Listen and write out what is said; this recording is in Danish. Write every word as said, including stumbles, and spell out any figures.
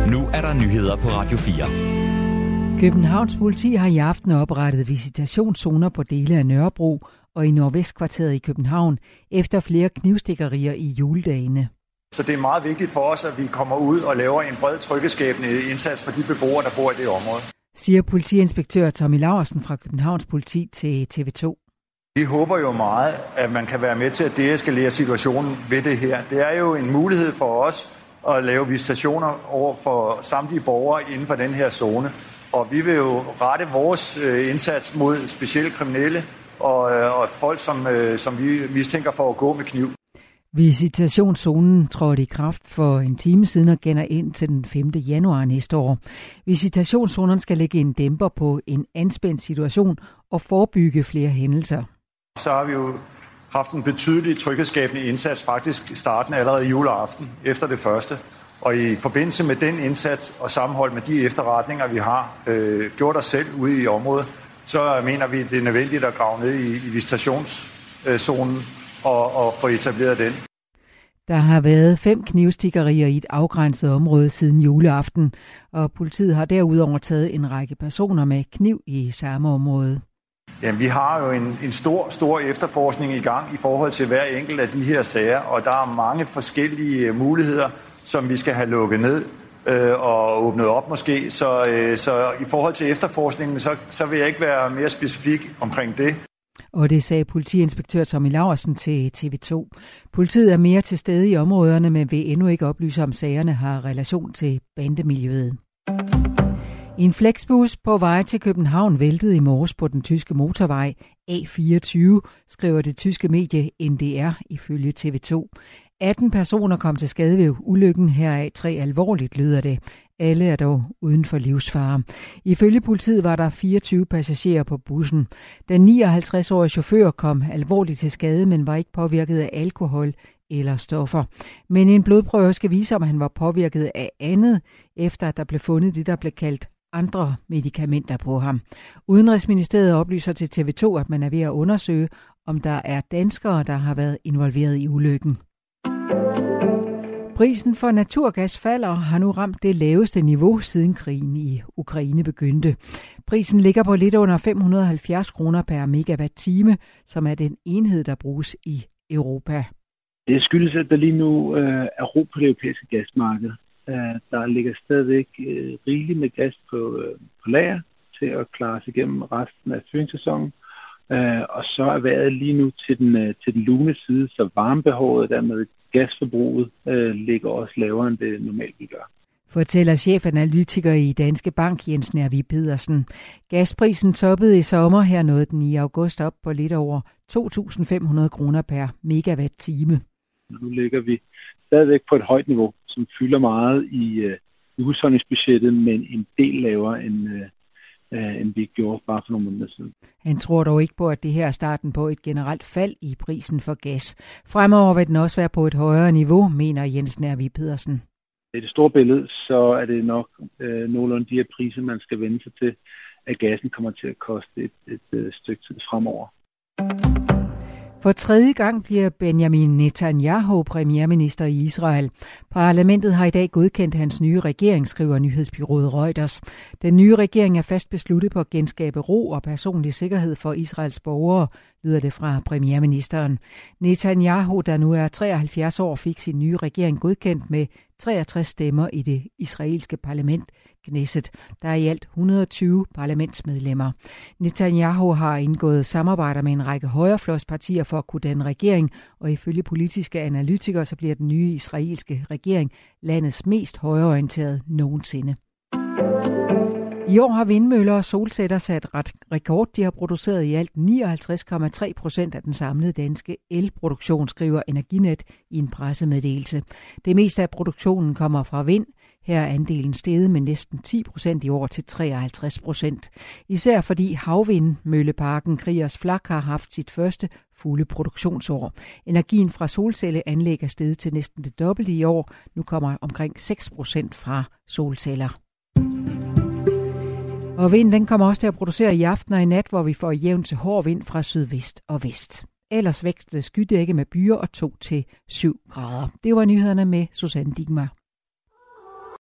Nu er der nyheder på Radio fire. Københavns politi har i aften oprettet visitationszoner på dele af Nørrebro og i Nordvestkvarteret i København efter flere knivstikkerier i juledagene. Så det er meget vigtigt for os, at vi kommer ud og laver en bred tryggeskabende indsats for de beboere, der bor i det område, siger politiinspektør Tommy Laursen fra Københavns Politi til T V to. Vi håber jo meget, at man kan være med til at deeskalere situationen ved det her. Det er jo en mulighed for os at lave visitationer over for samtlige borgere inden for den her zone. Og vi vil jo rette vores indsats mod specielle kriminelle og, og folk, som, som vi mistænker for at gå med kniv. Visitationszonen trådte i kraft for en time siden og gælder ind til den femte januar næste år. Visitationszonerne skal lægge en dæmper på en anspændt situation og forebygge flere hændelser. Så har vi jo haft en betydelig tryghedsskabende indsats faktisk starten allerede i juleaften efter det første. Og i forbindelse med den indsats og sammenhold med de efterretninger, vi har øh, gjort os selv ude i området, så mener vi, det er nødvendigt at grave ned i, i visitationszonen og, og få etableret den. Der har været fem knivstikkerier i et afgrænset område siden juleaften, og politiet har derudover taget en række personer med kniv i samme område. Jamen, vi har jo en, en stor, stor efterforskning i gang i forhold til hver enkelt af de her sager, og der er mange forskellige muligheder, som vi skal have lukket ned øh, og åbnet op måske. Så, øh, så i forhold til efterforskningen, så, så vil jeg ikke være mere specifik omkring det. Og det sagde politiinspektør Tommy Laursen til T V to. Politiet er mere til stede i områderne, men vil endnu ikke oplyse, om sagerne har relation til bandemiljøet. En flexbus på vej til København væltede i morges på den tyske motorvej A fireogtyve, skriver det tyske medie N D R ifølge T V to. atten personer kom til skade ved ulykken, heraf tre alvorligt, lyder det. Alle er dog uden for livsfare. Ifølge politiet var der fireogtyve passagerer på bussen. Den nioghalvtreds-årige chauffør kom alvorligt til skade, men var ikke påvirket af alkohol eller stoffer. Men en blodprøve skal vise, om han var påvirket af andet, efter at der blev fundet det, der blev kaldt andre medicamenter på ham. Udenrigsministeriet oplyser til T V to, at man er ved at undersøge, om der er danskere, der har været involveret i ulykken. Prisen for naturgas falder og har nu ramt det laveste niveau, siden krigen i Ukraine begyndte. Prisen ligger på lidt under fem hundrede og halvfjerds kroner per megawatt-time, som er den enhed, der bruges i Europa. Det skyldes, at der lige nu øh, er ro på det europæiske gasmarked. Øh, der ligger stadigvæk øh, rigeligt med gas på, øh, på lager til at klare sig igennem resten af fyringssæsonen. Øh, og så er vejret lige nu til den, øh, til den lune side, så varmebehovet dermed gasforbruget øh, ligger også lavere, end det normalt vi gør. Fortæller chefanalytiker i Danske Bank, Jens Nervi Pedersen. Gasprisen toppede i sommer, her nåede den i august op på lidt over to tusind fem hundrede kroner per megawatt-time. Nu ligger vi stadigvæk på et højt niveau, som fylder meget i, øh, i husholdningsbudgettet, men en del lavere end, øh, end vi gjorde bare for nogle måneder siden. Han tror dog ikke på, at det her er starten på et generelt fald i prisen for gas. Fremover vil den også være på et højere niveau, mener Jens Nervi Pedersen. I det store billede, så er det nok øh, nogenlunde de her priser, man skal vende sig til, at gassen kommer til at koste et, et, et stykke tid fremover. For tredje gang bliver Benjamin Netanyahu premierminister i Israel. Parlamentet har i dag godkendt hans nye regering, skriver nyhedsbureauet Reuters. Den nye regering er fast besluttet på at genskabe ro og personlig sikkerhed for Israels borgere, lyder det fra premierministeren. Netanyahu, der nu er treoghalvfjerds år, fik sin nye regering godkendt med treogtres stemmer i det israelske parlament, Knesset. Der er i alt et hundrede og tyve parlamentsmedlemmer. Netanyahu har indgået samarbejder med en række højrefløjspartier for at kunne danne regering, og ifølge politiske analytikere så bliver den nye israelske regering landets mest højreorienterede nogensinde. I år har vindmøller og solceller sat rekord. De har produceret i alt nioghalvtreds komma tre procent af den samlede danske elproduktion, skriver Energinet i en pressemeddelelse. Det meste af produktionen kommer fra vind. Her er andelen steget med næsten ti procent i år til treoghalvtreds procent. Især fordi havvindmølleparken Kriegers Flak har haft sit første fulde produktionsår. Energien fra solcelleanlæg er steget til næsten det dobbelte i år. Nu kommer omkring seks procent fra solceller. Og vinden den kommer også til at producere i aften og i nat, hvor vi får jævn til hård vind fra sydvest og vest. Ellers vækster skydække med byer og to til syv grader. Det var nyhederne med Susanne Digmar.